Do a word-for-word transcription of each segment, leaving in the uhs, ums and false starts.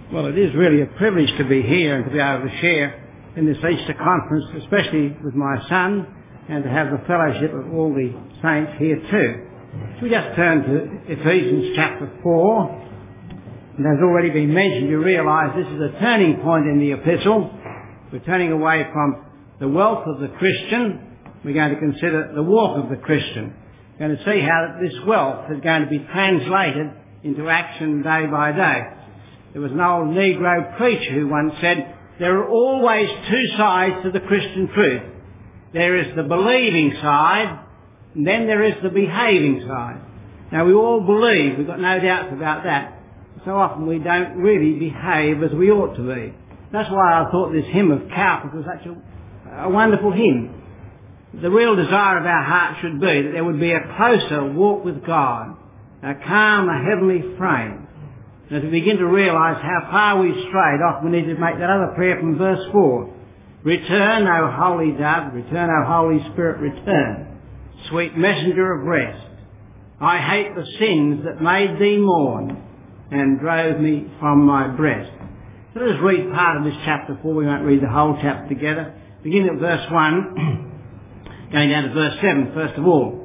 Well, it is really a privilege to be here and to be able to share in this Easter conference, especially with my son, and to have the fellowship of all the saints here too. So we just turn to Ephesians chapter four, and as already been mentioned, you realise this is a turning point in the epistle. We're turning away from the wealth of the Christian. We're going to consider the walk of the Christian. We're going to see how this wealth is going to be translated into action day by day. There was an old Negro preacher who once said, there are always two sides to the Christian truth. There is the believing side, and then there is the behaving side. Now we all believe, we've got no doubts about that. So often we don't really behave as we ought to be. That's why I thought this hymn of Cowper's was such a, a wonderful hymn. The real desire of our heart should be that there would be a closer walk with God, a calm, a heavenly frame. And as we begin to realise how far we've strayed, often we need to make that other prayer from verse four. Return, O Holy Dove, return, O Holy Spirit, return, sweet messenger of rest. I hate the sins that made thee mourn and drove me from my breast. So let us read part of this chapter four. We won't read the whole chapter together. Beginning at verse one, going down to verse seven, first of all.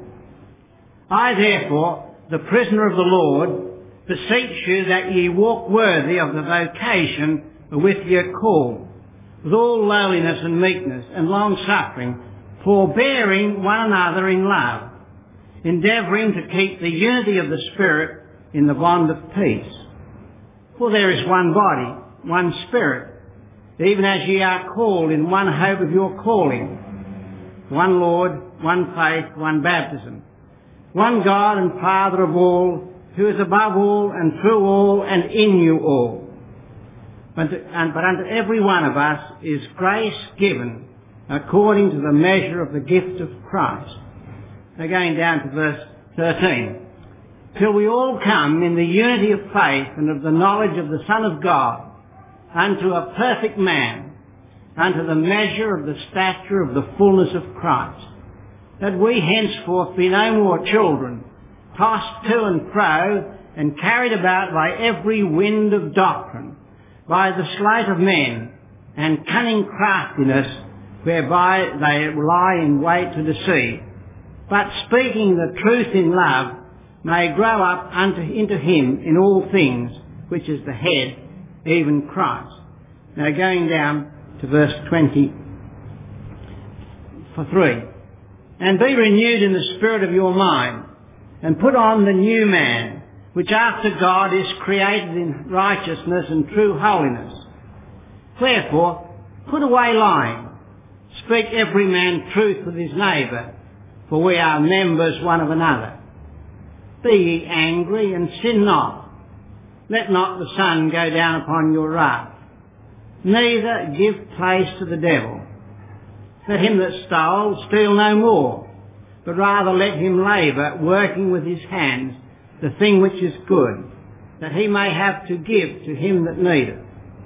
I therefore, the prisoner of the Lord, beseech you that ye walk worthy of the vocation wherewith ye are called, with all lowliness and meekness and long-suffering, forbearing one another in love, endeavouring to keep the unity of the Spirit in the bond of peace. For there is one body, one Spirit, even as ye are called in one hope of your calling, one Lord, one faith, one baptism, one God and Father of all, who is above all and through all and in you all. But, and, but unto every one of us is grace given according to the measure of the gift of Christ. Now going down to verse thirteen. Till we all come in the unity of faith and of the knowledge of the Son of God, unto a perfect man, unto the measure of the stature of the fullness of Christ, that we henceforth be no more children, tossed to and fro, and carried about by every wind of doctrine, by the sleight of men, and cunning craftiness, whereby they lie in wait to deceive. But speaking the truth in love, may grow up unto into him in all things, which is the head, even Christ. Now going down to verse twenty for three. And be renewed in the spirit of your mind, and put on the new man, which after God is created in righteousness and true holiness. Wherefore, put away lying. Speak every man truth with his neighbour, for we are members one of another. Be ye angry, and sin not. Let not the sun go down upon your wrath. Neither give place to the devil. Let him that stole steal no more, but rather let him labour, working with his hands, the thing which is good, that he may have to give to him that needeth.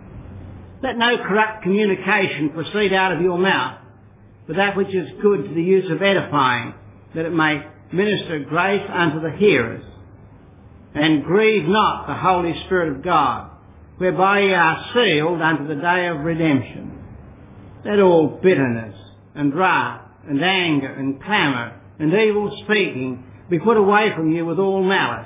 Let no corrupt communication proceed out of your mouth, but that which is good to the use of edifying, that it may minister grace unto the hearers. And grieve not the Holy Spirit of God, whereby ye are sealed unto the day of redemption. Let all bitterness and wrath and anger and clamour and evil speaking be put away from you with all malice.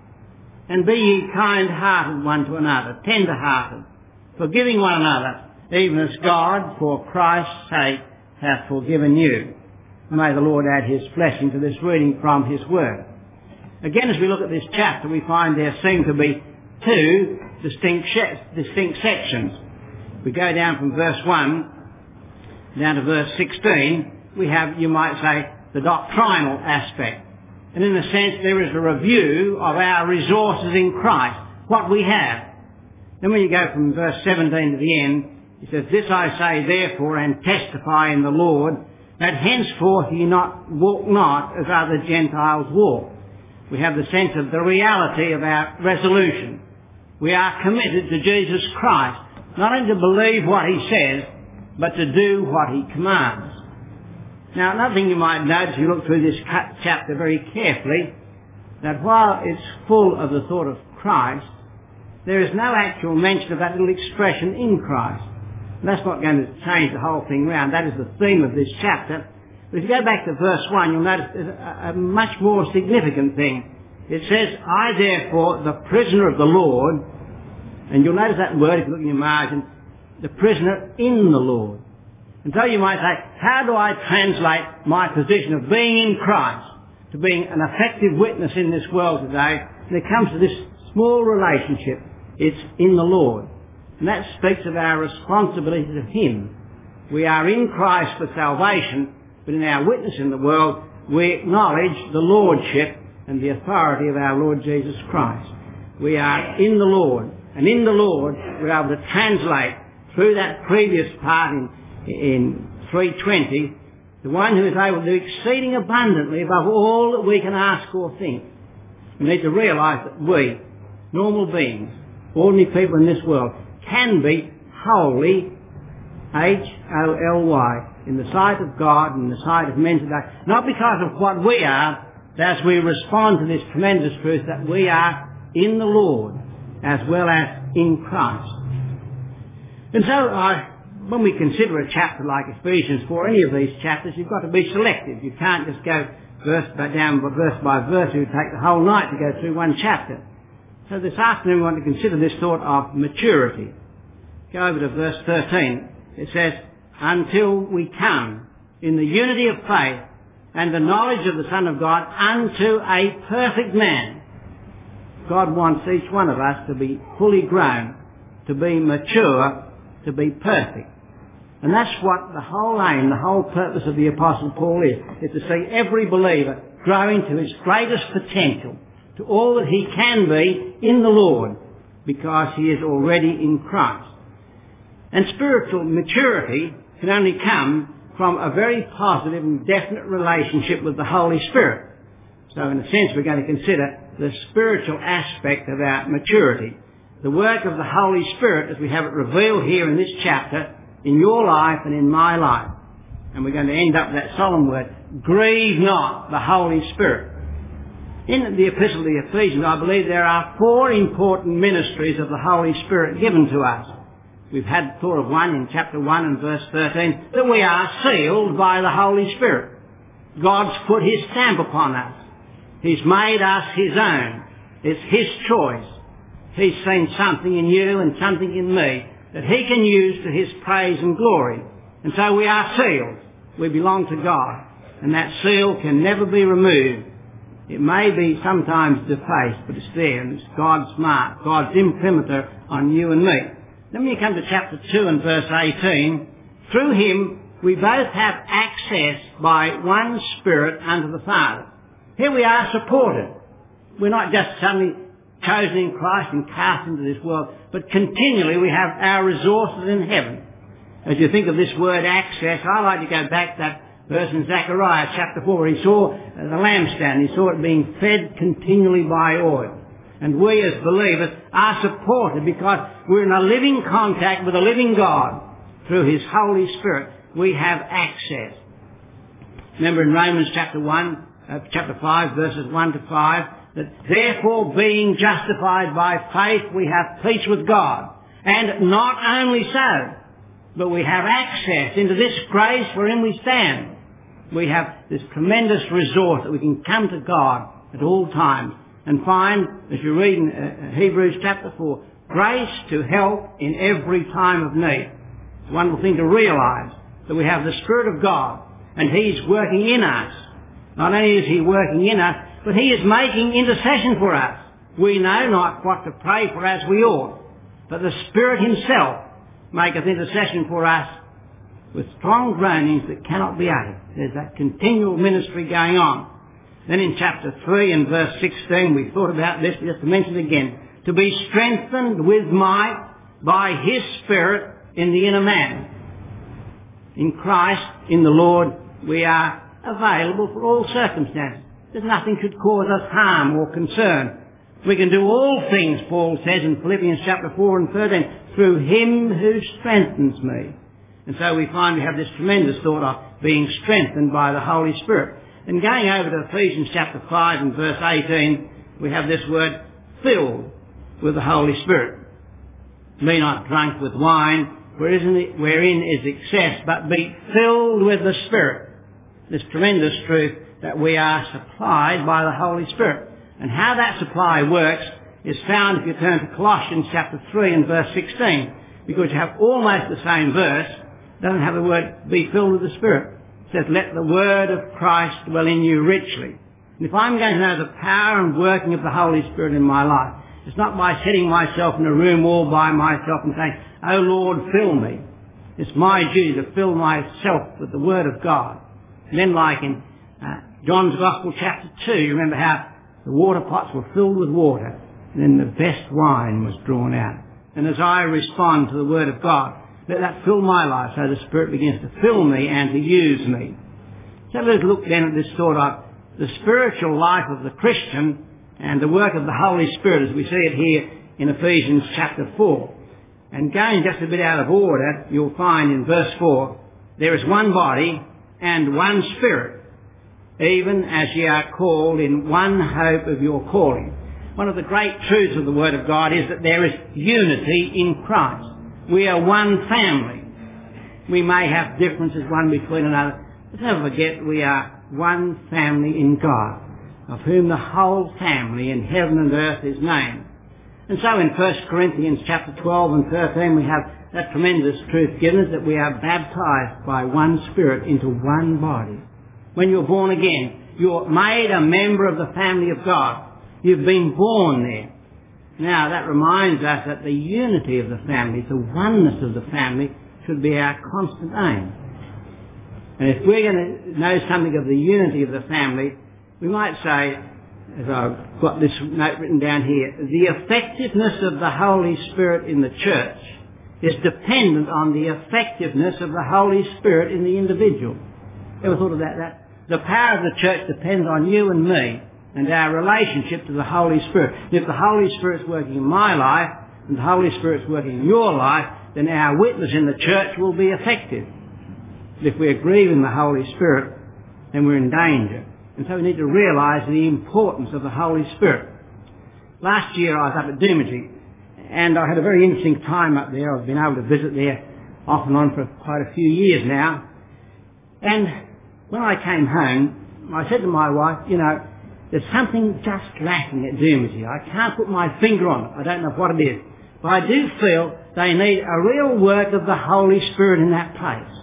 And be ye kind-hearted one to another, tender-hearted, forgiving one another, even as God, for Christ's sake, hath forgiven you. May the Lord add his blessing to this reading from his word. Again, as we look at this chapter, we find there seem to be two distinct, distinct sections. We go down from verse one down to verse sixteen. We have, you might say, the doctrinal aspect. And in a sense, there is a review of our resources in Christ, what we have. Then when you go from verse seventeen to the end, he says, This I say therefore, and testify in the Lord, that henceforth ye not walk not as other Gentiles walk. We have the sense of the reality of our resolution. We are committed to Jesus Christ, not only to believe what he says, but to do what he commands. Now, another thing you might notice, if you look through this chapter very carefully, that while it's full of the thought of Christ, there is no actual mention of that little expression in Christ. And that's not going to change the whole thing round. That is the theme of this chapter. But if you go back to verse one, you'll notice there's a, a much more significant thing. It says, I therefore, the prisoner of the Lord, and you'll notice that word if you look in your margin, the prisoner in the Lord. And so you might say, how do I translate my position of being in Christ to being an effective witness in this world today? And it comes to this small relationship. It's in the Lord. And that speaks of our responsibility to Him. We are in Christ for salvation, but in our witness in the world, we acknowledge the Lordship and the authority of our Lord Jesus Christ. We are in the Lord. And in the Lord, we're able to translate through that previous part in, in three twenty, the one who is able to do exceeding abundantly above all that we can ask or think. We need to realise that we, normal beings, ordinary people in this world, can be wholly, H O L Y, in the sight of God and in the sight of men today. Not because of what we are, but as we respond to this tremendous truth that we are in the Lord as well as in Christ. And so I, when we consider a chapter like Ephesians four, any of these chapters, you've got to be selective. You can't just go verse by down by verse by verse. It would take the whole night to go through one chapter. So this afternoon we want to consider this thought of maturity. Go over to verse thirteen. It says, until we come in the unity of faith and the knowledge of the Son of God unto a perfect man. God wants each one of us to be fully grown, to be mature, to be perfect. And that's what the whole aim, the whole purpose of the Apostle Paul is, is to see every believer growing to his greatest potential, to all that he can be in the Lord, because he is already in Christ. And spiritual maturity can only come from a very positive and definite relationship with the Holy Spirit. So in a sense we're going to consider the spiritual aspect of our maturity. The work of the Holy Spirit as we have it revealed here in this chapter, in your life and in my life. And we're going to end up with that solemn word, grieve not the Holy Spirit. In the Epistle of the Ephesians, I believe there are four important ministries of the Holy Spirit given to us. We've had thought of one in chapter one and verse thirteen, that we are sealed by the Holy Spirit. God's put His stamp upon us. He's made us His own. It's His choice. He's seen something in you and something in me that He can use to His praise and glory. And so we are sealed. We belong to God. And that seal can never be removed. It may be sometimes defaced, but it's there, and it's God's mark, God's imprimatur on you and me. Then when you come to chapter two and verse eighteen, through Him we both have access by one Spirit unto the Father. Here we are supported. We're not just suddenly chosen in Christ and cast into this world, but continually we have our resources in heaven. As you think of this word access, I like to go back to that verse in Zechariah chapter four where he saw the lampstand. He saw it being fed continually by oil. And we as believers are supported because we're in a living contact with a living God. Through His Holy Spirit we have access. Remember in Romans chapter one, uh, chapter five, verses one to five, that therefore being justified by faith we have peace with God. And not only so, but we have access into this grace wherein we stand. We have this tremendous resource that we can come to God at all times and find, as you read in uh, Hebrews chapter four, grace to help in every time of need. It's a wonderful thing to realise that we have the Spirit of God and He's working in us. Not only is He working in us, but He is making intercession for us. We know not what to pray for as we ought, but the Spirit Himself maketh intercession for us with strong groanings that cannot be uttered. There's that continual ministry going on. Then in chapter three and verse sixteen, we thought about this, just to mention it again. To be strengthened with might by His Spirit in the inner man. In Christ, in the Lord, we are available for all circumstances. There's nothing should cause us harm or concern. We can do all things, Paul says in Philippians chapter four and thirteen, through Him who strengthens me. And so we find we have this tremendous thought of being strengthened by the Holy Spirit. And going over to Ephesians chapter five and verse eighteen, we have this word filled. with the Holy Spirit. Be not drunk with wine, wherein is excess, but be filled with the Spirit. This tremendous truth that we are supplied by the Holy Spirit. And how that supply works is found if you turn to Colossians chapter three and verse sixteen, because you have almost the same verse. It doesn't have the word be filled with the Spirit. It says, let the word of Christ dwell in you richly. And if I'm going to know the power and working of the Holy Spirit in my life, it's not by sitting myself in a room all by myself and saying, oh Lord, fill me. It's my duty to fill myself with the Word of God. And then like in uh, John's Gospel chapter two, you remember how the water pots were filled with water, and then the best wine was drawn out. And as I respond to the Word of God, let that fill my life so the Spirit begins to fill me and to use me. So let's look then at this sort of the spiritual life of the Christian and the work of the Holy Spirit as we see it here in Ephesians chapter four. And going just a bit out of order, you'll find in verse four, there is one body and one Spirit, even as ye are called in one hope of your calling. One of the great truths of the Word of God is that there is unity in Christ. We are one family. We may have differences one between another, but never forget we are one family in God, of whom the whole family in heaven and earth is named. And so in First Corinthians chapter twelve and thirteen we have that tremendous truth given us that we are baptized by one Spirit into one body. When you're born again, you're made a member of the family of God. You've been born there. Now that reminds us that the unity of the family, the oneness of the family, should be our constant aim. And if we're going to know something of the unity of the family, we might say, as I've got this note written down here, the effectiveness of the Holy Spirit in the church is dependent on the effectiveness of the Holy Spirit in the individual. Ever thought of that? that? The power of the church depends on you and me and our relationship to the Holy Spirit. If the Holy Spirit's working in my life and the Holy Spirit's working in your life, then our witness in the church will be effective. If we're grieving the Holy Spirit, then we're in danger. And so we need to realise the importance of the Holy Spirit. Last year I was up at Doomadgee, and I had a very interesting time up there. I've been able to visit there off and on for quite a few years now. And when I came home, I said to my wife, you know, there's something just lacking at Doomadgee. I can't put my finger on it. I don't know what it is. But I do feel they need a real work of the Holy Spirit in that place.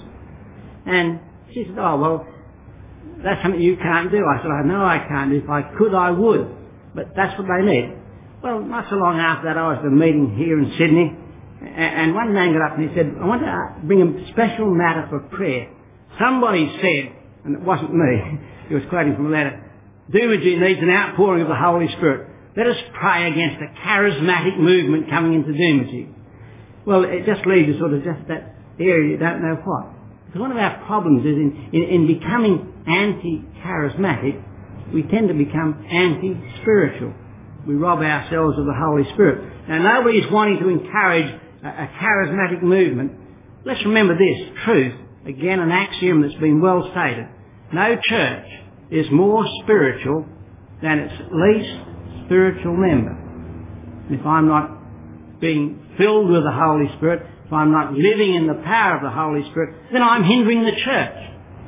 And she said, oh, well, that's something you can't do. I said, I know I can't do. If I could, I would. But that's what they need. Well, not so long after that, I was at a meeting here in Sydney, and one man got up and he said, I want to bring a special matter for prayer. Somebody said, and it wasn't me, he was quoting from a letter, Doomadgee needs an outpouring of the Holy Spirit. Let us pray against a charismatic movement coming into Doomadgee. Well, it just leaves you sort of just that area you don't know what. Because one of our problems is in, in, in becoming anti-charismatic, we tend to become anti-spiritual. We rob ourselves of the Holy Spirit. Now, nobody's wanting to encourage a, a charismatic movement. Let's remember this truth, again an axiom that's been well stated. No church is more spiritual than its least spiritual member. And if I'm not being filled with the Holy Spirit, if I'm not living in the power of the Holy Spirit, then I'm hindering the church.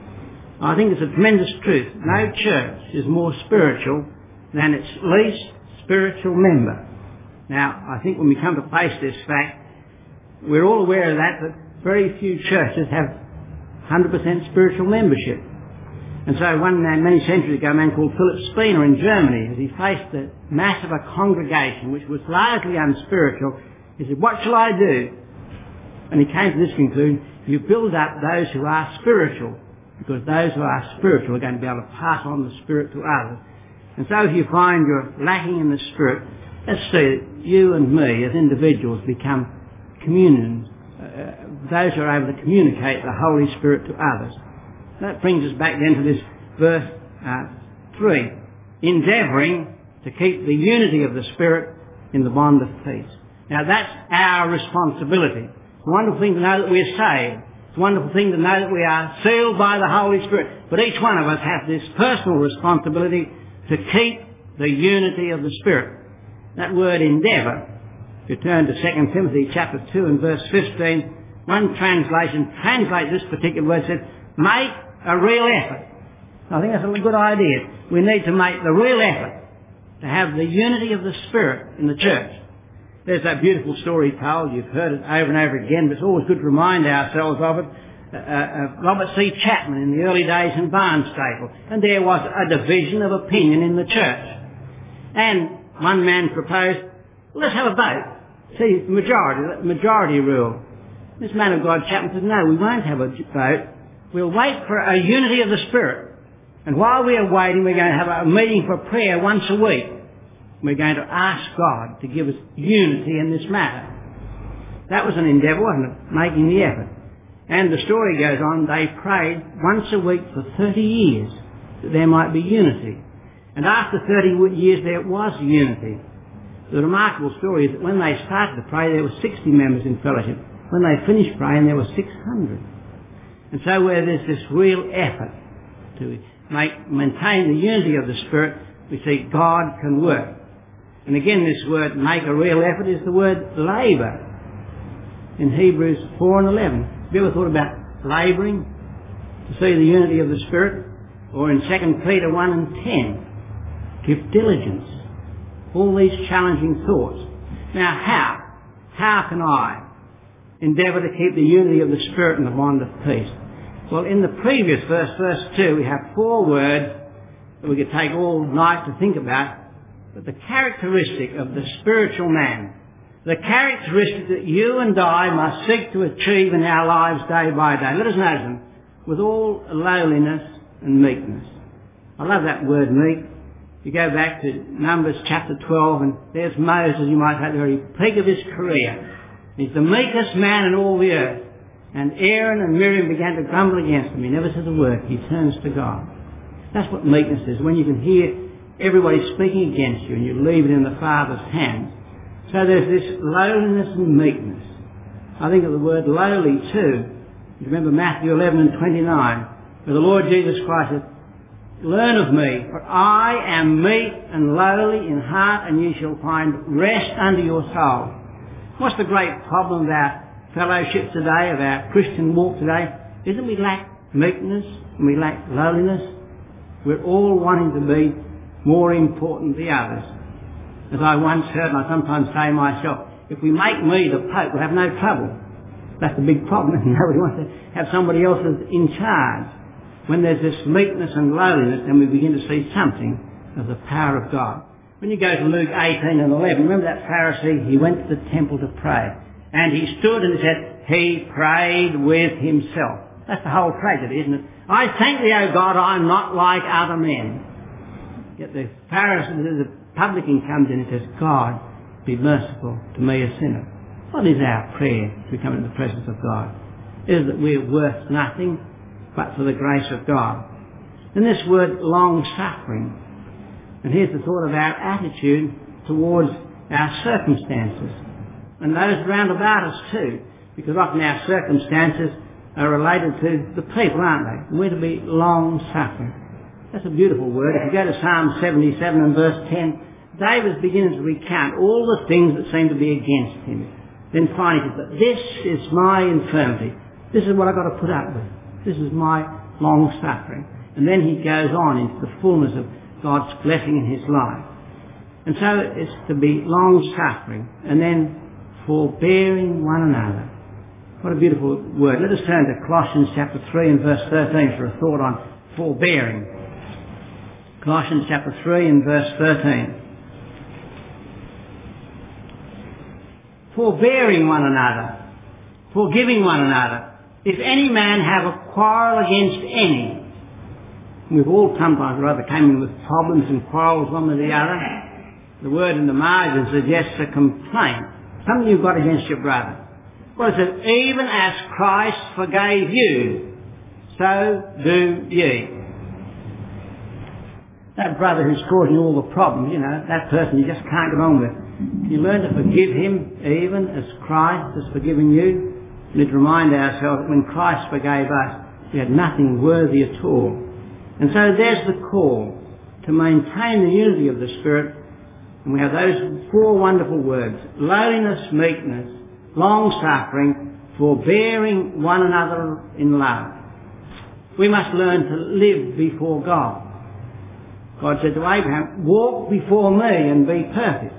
I think it's a tremendous truth. No church is more spiritual than its least spiritual member. Now, I think when we come to face this fact, we're all aware of that, that very few churches have one hundred percent spiritual membership. And so one man, many centuries ago, a man called Philip Spina in Germany, as he faced the mass of a congregation which was largely unspiritual, he said, what shall I do? And he came to this conclusion, you build up those who are spiritual, because those who are spiritual are going to be able to pass on the Spirit to others. And so if you find you're lacking in the Spirit, let's see that you and me as individuals become communions, uh, those who are able to communicate the Holy Spirit to others. That brings us back then to this verse uh, three, endeavouring to keep the unity of the Spirit in the bond of peace. Now that's our responsibility. It's a wonderful thing to know that we're saved. It's a wonderful thing to know that we are sealed by the Holy Spirit. But each one of us has this personal responsibility to keep the unity of the Spirit. That word endeavour If you turn to Second Timothy chapter two and verse fifteen, one translation translates this particular word, said, make a real effort. I think that's a good idea. We need to make the real effort to have the unity of the Spirit in the church. There's that beautiful story told. You've heard it over and over again, but it's always good to remind ourselves of it. Uh, uh, Robert C. Chapman in the early days in Barnstaple. And there was a division of opinion in the church. And one man proposed, well, let's have a vote. See, majority, the majority rule. This man of God, Chapman, said, no, we won't have a vote. We'll wait for a unity of the Spirit. And while we are waiting, we're going to have a meeting for prayer once a week. We're going to ask God to give us unity in this matter. That was an endeavour, wasn't it? Making the effort. And the story goes on, they prayed once a week for thirty years that there might be unity. And after thirty years there was unity. The remarkable story is that when they started to pray, there were sixty members in fellowship. When they finished praying, there were six hundred. And so where there's this real effort to make, maintain the unity of the Spirit, we see God can work. And again, this word, make a real effort, is the word labour in Hebrews four and eleven. Have you ever thought about labouring to see the unity of the Spirit? Or in Second Peter one and ten, give diligence. All these challenging thoughts. Now how? How can I endeavour to keep the unity of the Spirit and the bond of peace? Well, in the previous verse, verse two, we have four words that we could take all night to think about. But the characteristic of the spiritual man, the characteristic that you and I must seek to achieve in our lives day by day. Let us notice them. With all lowliness and meekness. I love that word, meek. You go back to Numbers chapter twelve, and there's Moses, you might say, at the very peak of his career. He's the meekest man in all the earth. And Aaron and Miriam began to grumble against him. He never says a word. He turns to God. That's what meekness is, when you can hear everybody speaking against you and you leave it in the Father's hands. So there's this lowliness and meekness. I think of the word lowly too. You remember Matthew eleven and twenty-nine, where the Lord Jesus Christ said, learn of me, for I am meek and lowly in heart, and ye shall find rest unto your soul. What's the great problem of our fellowship today, of our Christian walk today? Isn't we lack meekness and we lack lowliness? We're all wanting to be more important than the others. As I once heard, and I sometimes say myself, if we make me the Pope, we'll have no trouble. That's the big problem. Nobody wants to have somebody else in charge. When there's this meekness and lowliness, then we begin to see something of the power of God. When you go to Luke eighteen and eleven, remember that Pharisee? He went to the temple to pray. And he stood and said, he prayed with himself. That's the whole tragedy, isn't it? I thank thee, O God, I'm not like other men. Yet the Pharisee, the publican comes in and says, God, be merciful to me, a sinner. What is our prayer as we come into the presence of God? It is that we're worth nothing but for the grace of God. And this word, long-suffering. And here's the thought of our attitude towards our circumstances. And those round about us too. Because often our circumstances are related to the people, aren't they? And we're to be long-suffering. That's a beautiful word. If you go to Psalm seventy-seven and verse ten, David's beginning to recount all the things that seem to be against him. Then finally he says, but this is my infirmity. This is what I've got to put up with. This is my long-suffering. And then he goes on into the fullness of God's blessing in his life. And so it's to be long-suffering and then forbearing one another. What a beautiful word. Let us turn to Colossians chapter three and verse thirteen for a thought on forbearing. Colossians chapter three and verse thirteen. Forbearing one another, forgiving one another. If any man have a quarrel against any, we've all sometimes or other come in with problems and quarrels one with the other. The word in the margin suggests a complaint. Something you've got against your brother. Well, it says, even as Christ forgave you, so do ye. That brother who's causing you all the problems, you know, that person you just can't get on with. You learn to forgive him even as Christ has forgiven you. We need to remind ourselves that when Christ forgave us, we had nothing worthy at all. And so there's the call to maintain the unity of the Spirit And we have those four wonderful words: lowliness, meekness, long-suffering, forbearing one another in love. We must learn to live before God. God said to Abraham, walk before me and be perfect.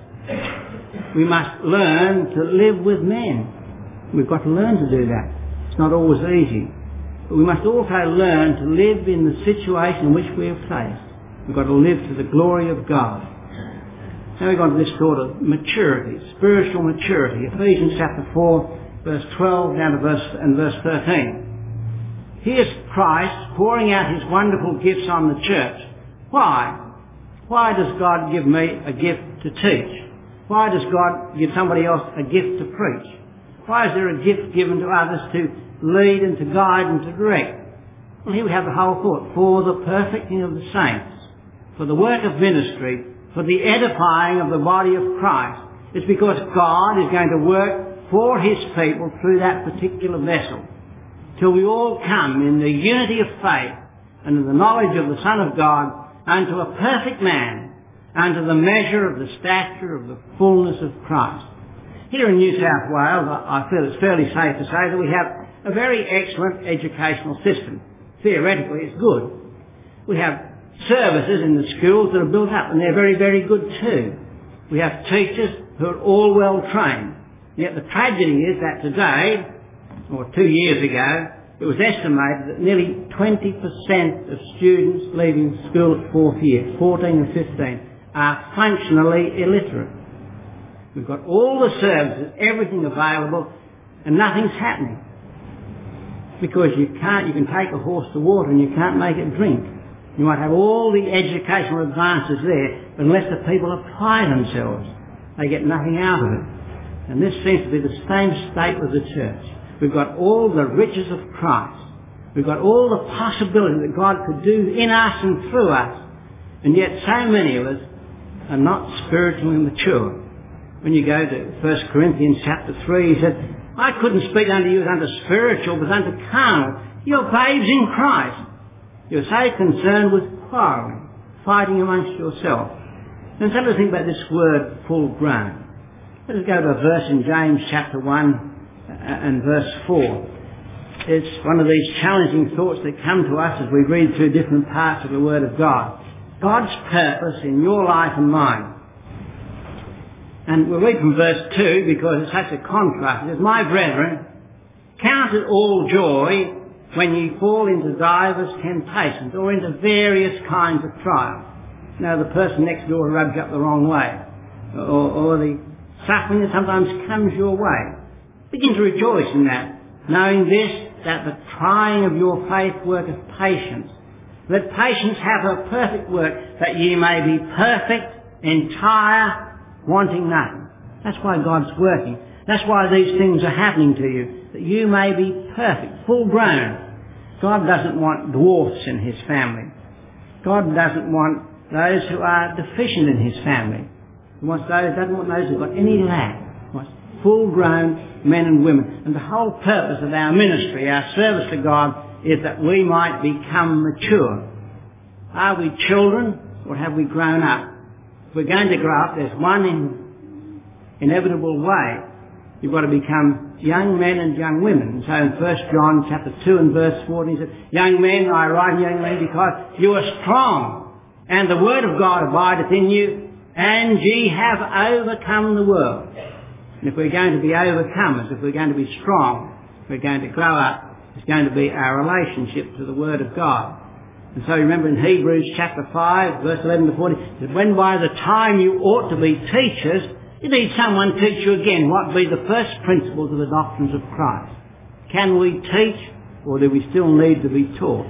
We must learn to live with men. We've got to learn to do that. It's not always easy. But we must also learn to live in the situation in which we are placed. We've got to live to the glory of God. Now we've got to this sort of maturity, spiritual maturity. Ephesians chapter four, verse twelve down to verse, and verse thirteen. Here's Christ pouring out his wonderful gifts on the church. Why? Why does God give me a gift to teach? Why does God give somebody else a gift to preach? Why is there a gift given to others to lead and to guide and to direct? Well, here we have the whole thought. For the perfecting of the saints, for the work of ministry, for the edifying of the body of Christ. It's because God is going to work for his people through that particular vessel, till we all come in the unity of faith and in the knowledge of the Son of God, unto a perfect man, unto the measure of the stature of the fullness of Christ. Here in New South Wales, I feel it's fairly safe to say that we have a very excellent educational system. Theoretically, it's good. We have services in the schools that are built up, and they're very, very good too. We have teachers who are all well trained. Yet the tragedy is that today, or two years ago, it was estimated that nearly twenty percent of students leaving school at fourth year, fourteen and fifteen, are functionally illiterate. We've got all the services, everything available, and nothing's happening. Because you can't, you can take a horse to water and you can't make it drink. You might have all the educational advances there, but unless the people apply themselves, they get nothing out of it. And this seems to be the same state with the church. We've got all the riches of Christ. We've got all the possibility that God could do in us and through us. And yet so many of us are not spiritually mature. When you go to First Corinthians chapter three, he said, I couldn't speak unto you as unto spiritual, but unto carnal. You're babes in Christ. You're so concerned with quarrelling, fighting amongst yourself. And some of us think about this word, full grown. Let us go to a verse in James chapter one and verse four. It's one of these challenging thoughts that come to us as we read through different parts of the Word of God. God's purpose in your life and mine. And we'll read from verse two because it's such a contrast. It says, my brethren, count it all joy when ye fall into divers temptations or into various kinds of trials. Now the person next door rubs you up the wrong way, or, or the suffering that sometimes comes your way. Begin to rejoice in that, knowing this, that the trying of your faith worketh patience. Let patience have her perfect work, that ye may be perfect, entire, wanting nothing. That's why God's working. That's why these things are happening to you, that you may be perfect, full grown. God doesn't want dwarfs in his family. God doesn't want those who are deficient in his family. He wants those, doesn't want those who've got any lack. He wants full-grown men and women. And the whole purpose of our ministry, our service to God, is that we might become mature. Are we children, or have we grown up? If we're going to grow up, there's one in, inevitable way. You've got to become young men and young women. So in First John chapter two and verse fourteen, he said, young men, I write young men because you are strong, and the word of God abideth in you, and ye have overcome the world. And if we're going to be overcomers, if we're going to be strong, if we're going to grow up, it's going to be our relationship to the Word of God. And so remember in Hebrews chapter five, verse eleven to fourteen, that when by the time you ought to be teachers, you need someone teach you again what be the first principles of the doctrines of Christ. Can we teach, or do we still need to be taught?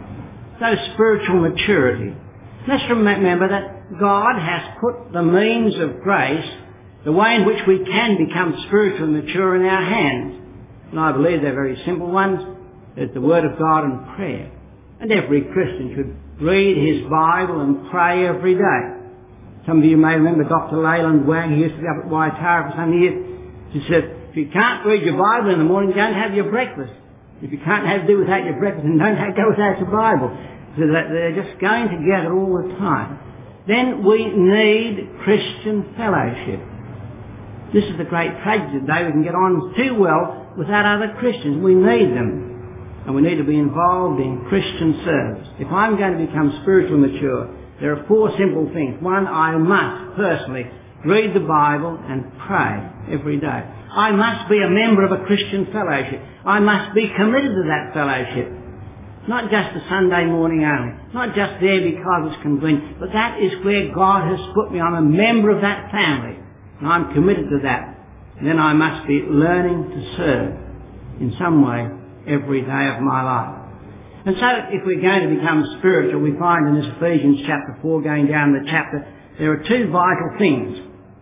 So spiritual maturity. Let's remember that God has put the means of grace, the way in which we can become spiritually mature, in our hands. And I believe they're very simple ones. There's the Word of God and prayer. And every Christian should read his Bible and pray every day. Some of you may remember Doctor Leyland Wang. He used to be up at Waitara for some years. She said, if you can't read your Bible in the morning, don't have your breakfast. If you can't have do without your breakfast, then don't have, go without your Bible. So that they're just going together all the time. then we need Christian fellowship. This is the great tragedy today. We can get on too well without other Christians. We need them. And we need to be involved in Christian service. If I'm going to become spiritually mature, there are four simple things. One, I must personally read the Bible and pray every day. I must be a member of a Christian fellowship. I must be committed to that fellowship. Not just a Sunday morning only. Not just there because it's convenient. But that is where God has put me. I'm a member of that family. And I'm committed to that. And then I must be learning to serve in some way every day of my life. And so if we're going to become spiritual, we find in this Ephesians chapter four, going down the chapter, there are two vital things.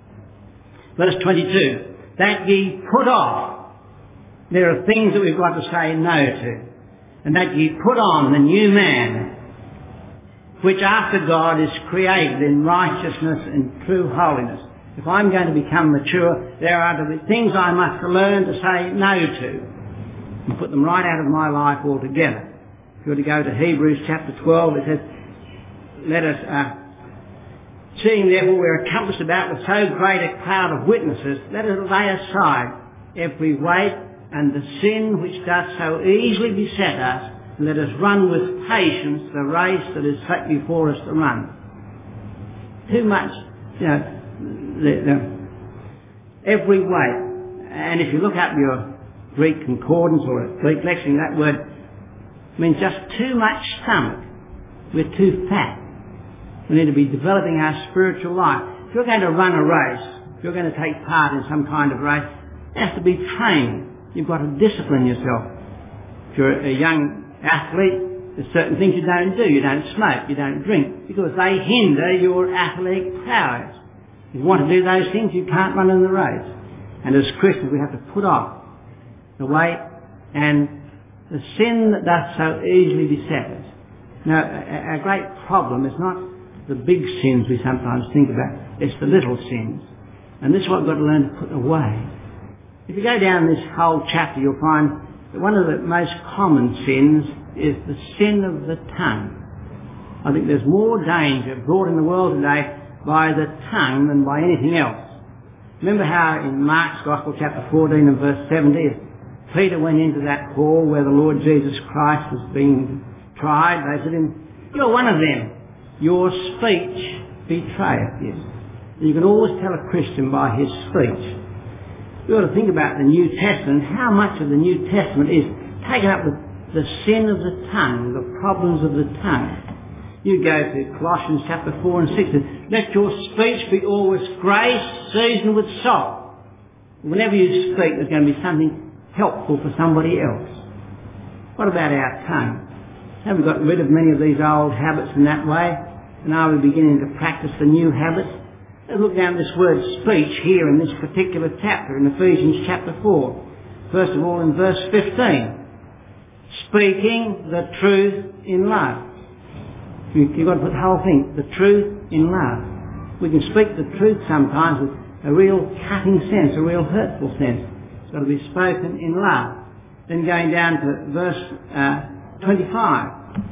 Verse twenty-two, that ye put off. There are things that we've got to say no to. And that ye put on the new man, which after God is created in righteousness and true holiness. If I'm going to become mature, there are to be things I must learn to say no to and put them right out of my life altogether. If you were to go to Hebrews chapter twelve, it says, let us, uh, seeing therefore we're encompassed about with so great a cloud of witnesses, let us lay aside every weight and the sin which doth so easily beset us, and let us run with patience the race that is set before us to run. Too much, you know, the, the, every weight. And if you look up your Greek concordance or a Greek lexicon, that word means just too much stomach. We're too fat. We need to be developing our spiritual life. If you're going to run a race, if you're going to take part in some kind of race, it has to be trained. You've got to discipline yourself. If you're a young athlete, there's certain things you don't do. You don't smoke, you don't drink, because they hinder your athletic powers. If you want to do those things, you can't run in the race. And as Christians, we have to put off the weight and the sin that doth so easily beset us. Now, our great problem is not the big sins we sometimes think about. It's the little sins. And this is what we've got to learn to put away. If you go down this whole chapter, you'll find that one of the most common sins is the sin of the tongue. I think there's more danger brought in the world today by the tongue than by anything else. Remember how in Mark's Gospel, chapter fourteen and verse seventy, Peter went into that hall where the Lord Jesus Christ was being tried. They said to him, you're one of them. Your speech betrayeth you. You can always tell a Christian by his speech. You ought to think about the New Testament, how much of the New Testament is taken up with the sin of the tongue, the problems of the tongue. You go to Colossians chapter four and six, let your speech be always grace, seasoned with salt. Whenever you speak, there's going to be something helpful for somebody else. What about our tongue? Have we got rid of many of these old habits in that way? And are we beginning to practice the new habits? Let's look down this word speech here in this particular chapter, in Ephesians chapter four. First of all in verse fifteen. Speaking the truth in love. You, you've got to put the whole thing, the truth in love. We can speak the truth sometimes with a real cutting sense, a real hurtful sense. It's got to be spoken in love. Then going down to verse uh, twenty-five.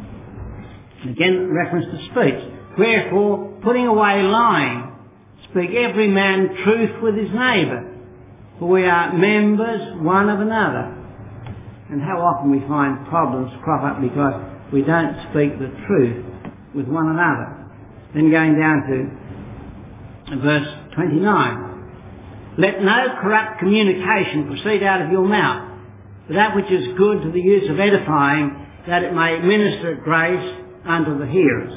Again, reference to speech. Wherefore, putting away lying, speak every man truth with his neighbour, for we are members one of another. And how often we find problems crop up because we don't speak the truth with one another. Then going down to verse twenty-nine. Let no corrupt communication proceed out of your mouth, but that which is good to the use of edifying, that it may minister grace unto the hearers.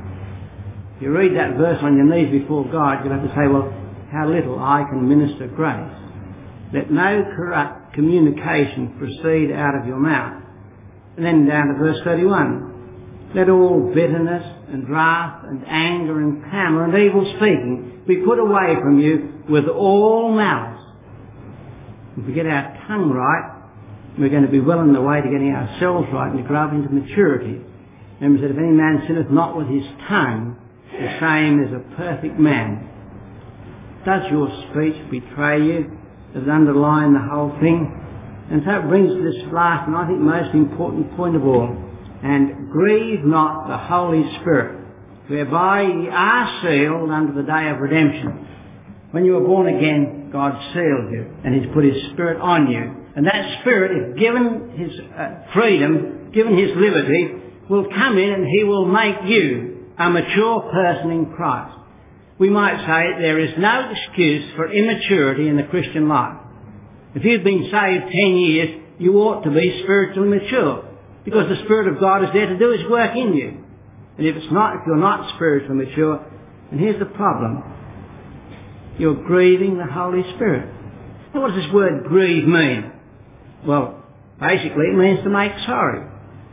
If you read that verse on your knees before God, you'll have to say, well, how little I can minister grace. Let no corrupt communication proceed out of your mouth. And then down to verse thirty-one. Let all bitterness and wrath and anger and clamour and evil speaking be put away from you with all malice. If we get our tongue right, we're going to be well on the way to getting ourselves right and to grow up into maturity. Remember, said, if any man sinneth not with his tongue, the same is a perfect man. Does your speech betray you? Does it underline the whole thing? And so it brings to this last and I think most important point of all. And grieve not the Holy Spirit, whereby ye are sealed unto the day of redemption. When you were born again, God sealed you, and He's put His Spirit on you. And that Spirit, if given His uh, freedom, given His liberty, will come in and He will make you a mature person in Christ. We might say there is no excuse for immaturity in the Christian life. If you've been saved ten years, you ought to be spiritually mature, because the Spirit of God is there to do His work in you. And if it's not, if you're not spiritually mature, and here's the problem: you're grieving the Holy Spirit. Now, what does this word grieve mean? Well, basically it means to make sorry.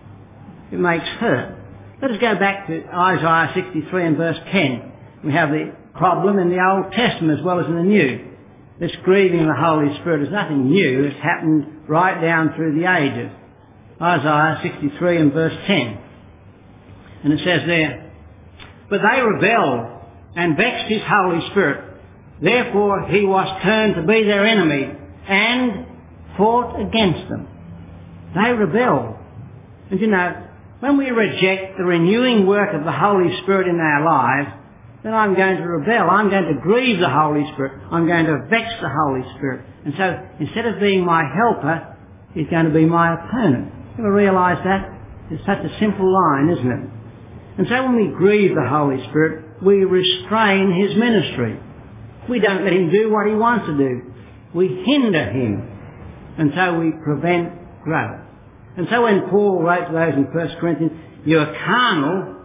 It makes hurt. Let us go back to Isaiah sixty-three and verse ten. We have the problem in the Old Testament as well as in the New. This grieving of the Holy Spirit is nothing new. It's happened right down through the ages. Isaiah sixty-three and verse ten. And it says there, "But they rebelled and vexed His Holy Spirit. Therefore He was turned to be their enemy and fought against them." They rebelled. And you know, when we reject the renewing work of the Holy Spirit in our lives, then I'm going to rebel. I'm going to grieve the Holy Spirit. I'm going to vex the Holy Spirit. And so instead of being my helper, He's going to be my opponent. You ever realise that? It's such a simple line, isn't it? And so when we grieve the Holy Spirit, we restrain His ministry. We don't let Him do what He wants to do. We hinder Him. And so we prevent growth. And so when Paul wrote to those in First Corinthians, "You're carnal,"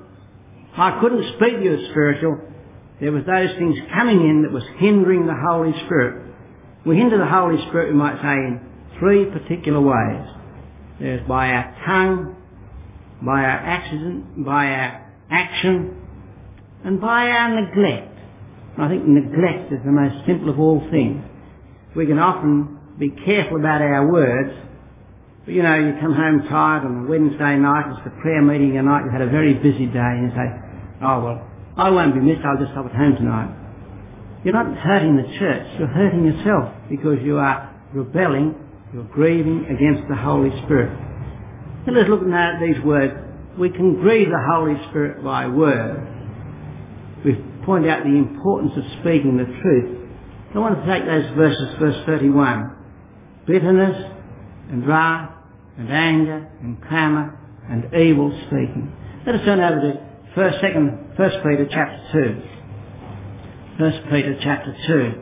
I couldn't speak to you as spiritual. There was those things coming in that was hindering the Holy Spirit. We hinder the Holy Spirit, we might say, in three particular ways. There's by our tongue, by our accident, by our action, and by our neglect. And I think neglect is the most simple of all things. We can often be careful about our words, but you know, you come home tired on a Wednesday night, it's the prayer meeting at night, you've had a very busy day, and you say, "Oh well, I won't be missed, I'll just stop at home tonight." You're not hurting the church, you're hurting yourself, because you are rebelling, you're grieving against the Holy Spirit. So let's look now at these words. We can grieve the Holy Spirit by word. We've pointed out the importance of speaking the truth. I want to take those verses, verse thirty-one. Bitterness and wrath and anger and clamour and evil speaking. Let us turn over to First, second, First Peter chapter two. First Peter chapter two.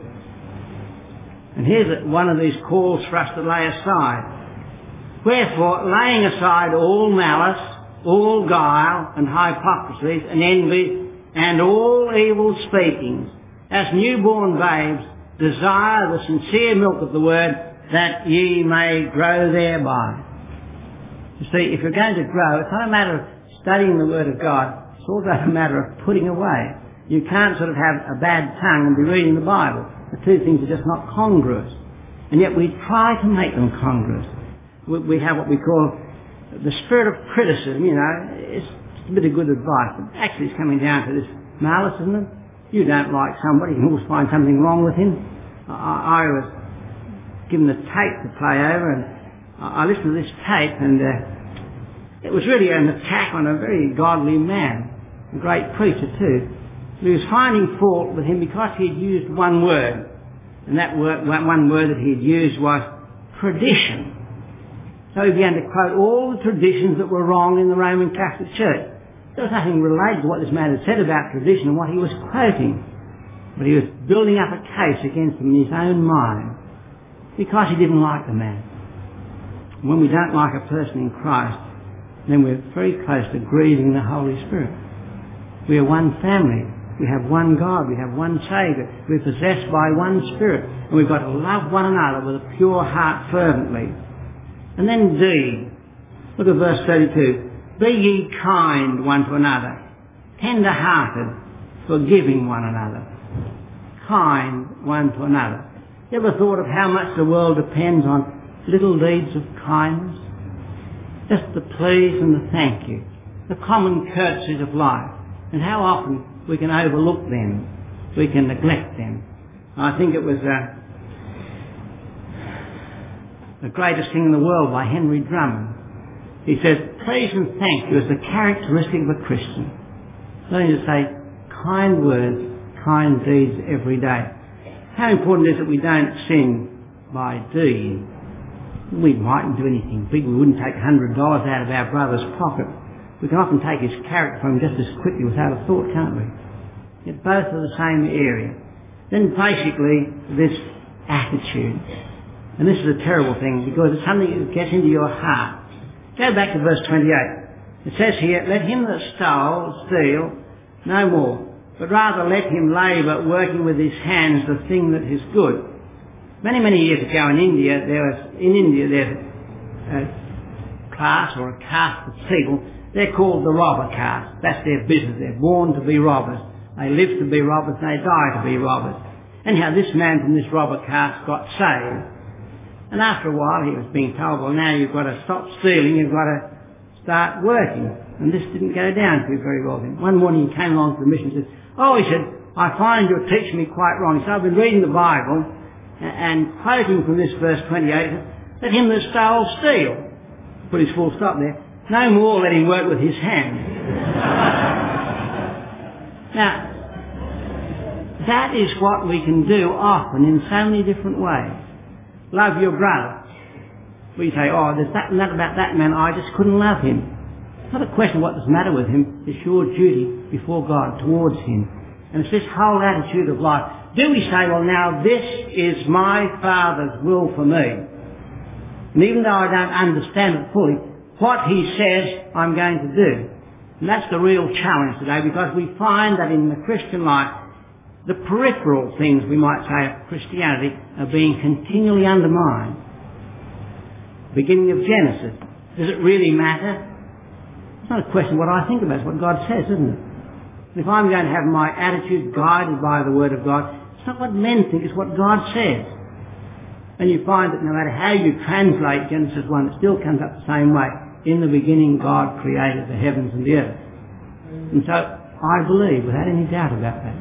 And here's one of these calls for us to lay aside. "Wherefore, laying aside all malice, all guile and hypocrisies and envy and all evil speakings, as newborn babes, desire the sincere milk of the word, that ye may grow thereby." You see, if you're going to grow, it's not a matter of studying the Word of God, it's also a matter of putting away. You can't sort of have a bad tongue and be reading the Bible. The two things are just not congruous. And yet we try to make them congruous. We have what we call the spirit of criticism, you know. It's a bit of good advice, but actually it's coming down to this malice, isn't it? You don't like somebody, you can always find something wrong with him. I, I was given the tape to play over, and I listened to this tape, and uh, it was really an attack on a very godly man, a great preacher too. He was finding fault with him because he had used one word, and that word, one word that he had used was tradition. So he began to quote all the traditions that were wrong in the Roman Catholic Church. There was nothing related to what this man had said about tradition and what he was quoting, but he was building up a case against him in his own mind because he didn't like the man. When we don't like a person in Christ, then we're very close to grieving the Holy Spirit. We are one family. We have one God. We have one Saviour. We're possessed by one Spirit. And we've got to love one another with a pure heart fervently. And then D. Look at verse thirty-two. "Be ye kind one to another, tender-hearted, forgiving one another." Kind one to another. You ever thought of how much the world depends on little deeds of kindness? Just the please and the thank you. The common courtesies of life. And how often we can overlook them. We can neglect them. I think it was uh, The Greatest Thing in the World by Henry Drummond. He says, "Praise and thank you is the characteristic of a Christian." Learning to say kind words, kind deeds every day. How important is it we don't sin by deed? We mightn't do anything big. We wouldn't take one hundred dollars out of our brother's pocket. We can often take his character from him just as quickly without a thought, can't we? Yet both are the same area. Then basically this attitude. And this is a terrible thing because it's something that gets into your heart. Go back to verse twenty-eight. It says here, let him that stole steal no more, but rather let him labour, working with his hands the thing that is good. Many, many years ago in India, there was, in India there's a class or a caste of people, they're called the robber caste. That's their business. They're born to be robbers. They live to be robbers and they die to be robbers. Anyhow, this man from this robber caste got saved. And after a while he was being told, well, now you've got to stop stealing, you've got to start working. And this didn't go down too very well then. One morning he came along to the mission and said, oh, he said, I find you're teaching me quite wrong. He said, I've been reading the Bible and quoting from this verse twenty-eight, let him that stole steal. Put his full stop there. No more let him work with his hands. Now, that is what we can do often in so many different ways. Love your brother. We say, oh, there's that and that about that man, I just couldn't love him. It's not a question of what's the matter with him, it's your duty before God towards him. And it's this whole attitude of life. Do we say, well now this is my Father's will for me. And even though I don't understand it fully, what he says I'm going to do. And that's the real challenge today, because we find that in the Christian life, the peripheral things, we might say, of Christianity are being continually undermined. Beginning of Genesis. Does it really matter? It's not a question of what I think about, it's what God says, isn't it? And if I'm going to have my attitude guided by the Word of God, it's not what men think, it's what God says. And you find that no matter how you translate Genesis one, it still comes up the same way. In the beginning God created the heavens and the earth. And so I believe without any doubt about that.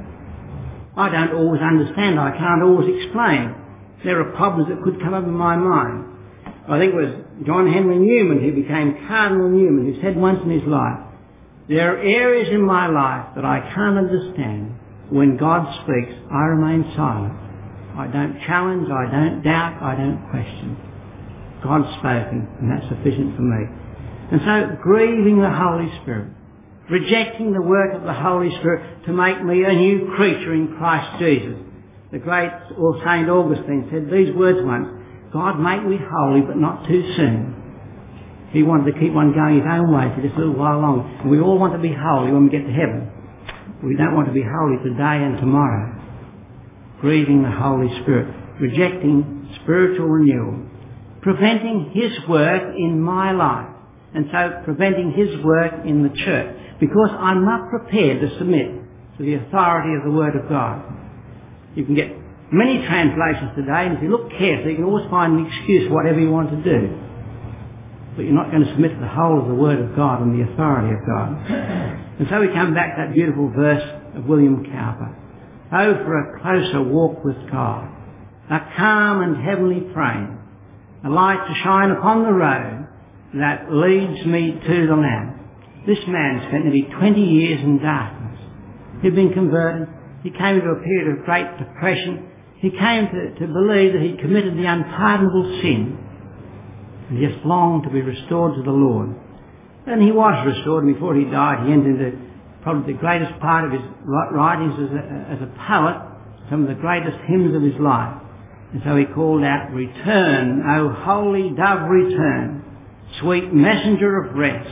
I don't always understand, I can't always explain. There are problems that could come up in my mind. I think it was John Henry Newman who became Cardinal Newman, who said once in his life, there are areas in my life that I can't understand. When God speaks, I remain silent. I don't challenge, I don't doubt, I don't question. God's spoken, and that's sufficient for me. And so, grieving the Holy Spirit, rejecting the work of the Holy Spirit to make me a new creature in Christ Jesus. The great or Saint Augustine said these words once, God make me holy but not too soon. He wanted to keep on going his own way for just a little while longer. And we all want to be holy when we get to heaven. We don't want to be holy today and tomorrow. Grieving the Holy Spirit, rejecting spiritual renewal, preventing his work in my life, and so preventing his work in the church, because I'm not prepared to submit to the authority of the Word of God. You can get many translations today, and if you look carefully, you can always find an excuse for whatever you want to do. But you're not going to submit to the whole of the Word of God and the authority of God. And so we come back to that beautiful verse of William Cowper. Oh, for a closer walk with God, a calm and heavenly frame, a light to shine upon the road that leads me to the Lamb. This man spent nearly twenty years in darkness. He'd been converted. He came into a period of great depression. He came to, to believe that he'd committed the unpardonable sin. And he just longed to be restored to the Lord. And he was restored, and before he died, he entered into probably the greatest part of his writings as a, as a poet, some of the greatest hymns of his life. And so he called out, Return, O holy dove, return, sweet messenger of rest.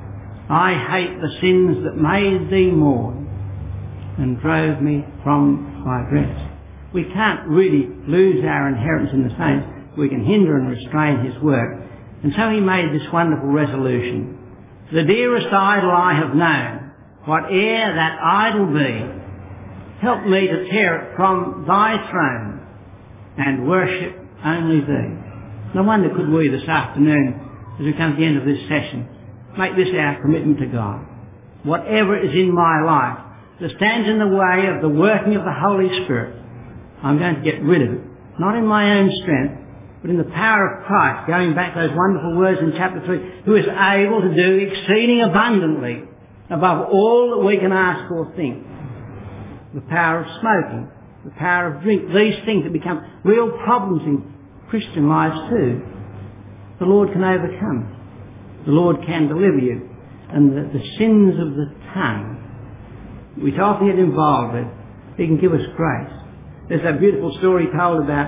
I hate the sins that made thee mourn and drove me from thy rest. We can't really lose our inheritance in the saints. We can hinder and restrain his work. And so he made this wonderful resolution. The dearest idol I have known, whate'er that idol be, help me to tear it from thy throne and worship only thee. No wonder could we this afternoon, as we come to the end of this session, make this our commitment to God. Whatever is in my life that stands in the way of the working of the Holy Spirit, I'm going to get rid of it. Not in my own strength, but in the power of Christ, going back to those wonderful words in chapter three, who is able to do exceeding abundantly above all that we can ask or think. The power of smoking, the power of drink, these things that become real problems in Christian lives too, the Lord can overcome. The Lord can deliver you. And the, the sins of the tongue, we so often get involved with, He can give us grace. There's that beautiful story told about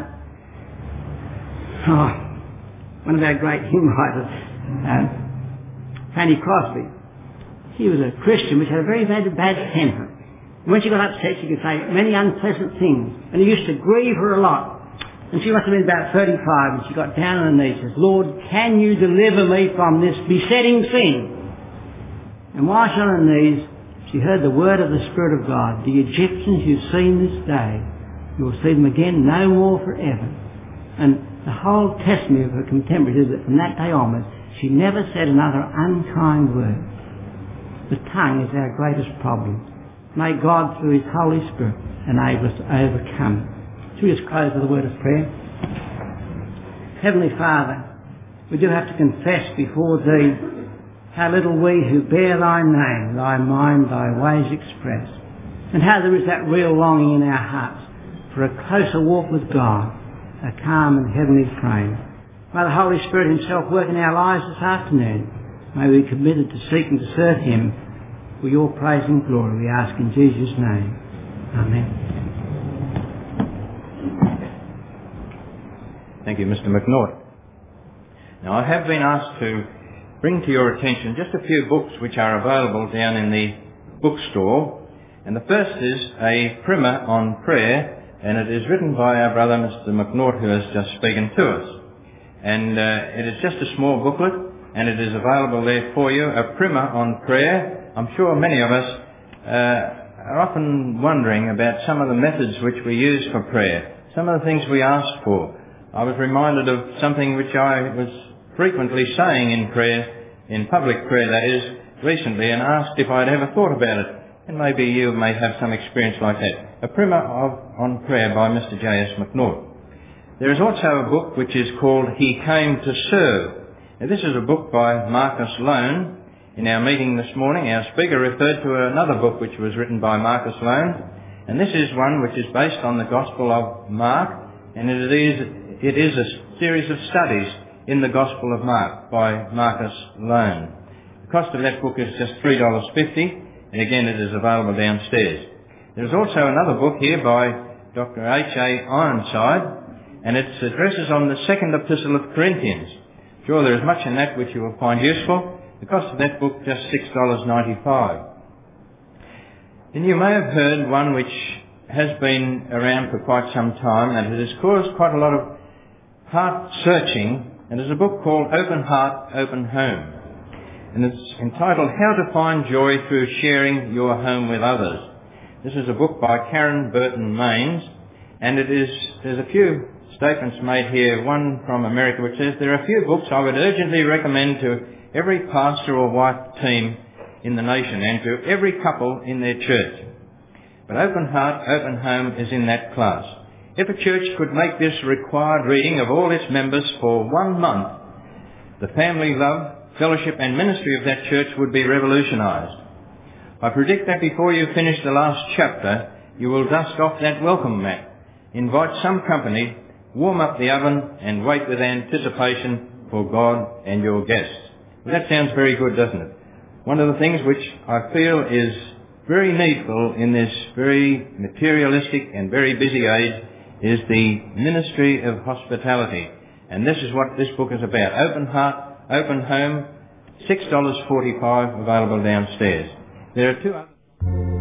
oh, one of our great hymn writers, uh, Fanny Crosby. She was a Christian which had a very bad, bad temper. And when she got upset, she could say many unpleasant things. And it used to grieve her a lot. And she must have been about thirty-five, and she got down on her knees and says, Lord, can you deliver me from this besetting sin? And while she's on her knees, she heard the word of the Spirit of God. The Egyptians you've seen this day, you will see them again no more forever. And the whole testimony of her contemporaries is that from that day onwards, she never said another unkind word. The tongue is our greatest problem. May God, through His Holy Spirit, enable us to overcome it. Shall we just close with a word of prayer? Heavenly Father, we do have to confess before Thee how little we who bear Thy name, Thy mind, Thy ways express, and how there is that real longing in our hearts for a closer walk with God, a calm and heavenly frame. May the Holy Spirit Himself work in our lives this afternoon. May we be committed to seek and to serve Him for Your praise and glory, we ask in Jesus' name. Amen. Thank you, Mister McNaught. Now, I have been asked to bring to your attention just a few books which are available down in the bookstore. And the first is a primer on prayer, and it is written by our brother, Mister McNaught, who has just spoken to us. And uh, it is just a small booklet, and it is available there for you, a primer on prayer. I'm sure many of us uh, are often wondering about some of the methods which we use for prayer, some of the things we ask for. I was reminded of something which I was frequently saying in prayer, in public prayer that is, recently, and asked if I'd ever thought about it. And maybe you may have some experience like that. A primer of, on prayer by Mister J S McNaught. There is also a book which is called He Came to Serve. Now, this is a book by Marcus Lone. In our meeting this morning, our speaker referred to another book which was written by Marcus Lone. And this is one which is based on the Gospel of Mark, and it is It is a series of studies in the Gospel of Mark by Marcus Lone. The cost of that book is just three dollars fifty, and again it is available downstairs. There is also another book here by Doctor H A Ironside, and its addresses on the second epistle of Corinthians. Sure, there is much in that which you will find useful. The cost of that book just six dollars ninety-five. Then you may have heard one which has been around for quite some time, and it has caused quite a lot of heart searching, and there's a book called Open Heart, Open Home. And it's entitled How to Find Joy Through Sharing Your Home with Others. This is a book by Karen Burton Maines, and it is, there's a few statements made here, one from America which says, there are a few books I would urgently recommend to every pastor or wife team in the nation and to every couple in their church. But Open Heart, Open Home is in that class. If a church could make this required reading of all its members for one month, the family love, fellowship and ministry of that church would be revolutionised. I predict that before you finish the last chapter, you will dust off that welcome mat, invite some company, warm up the oven and wait with anticipation for God and your guests. Well, that sounds very good, doesn't it? One of the things which I feel is very needful in this very materialistic and very busy age is the ministry of hospitality. And this is what this book is about. Open Heart, Open Home, six dollars forty-five, available downstairs. There are two other...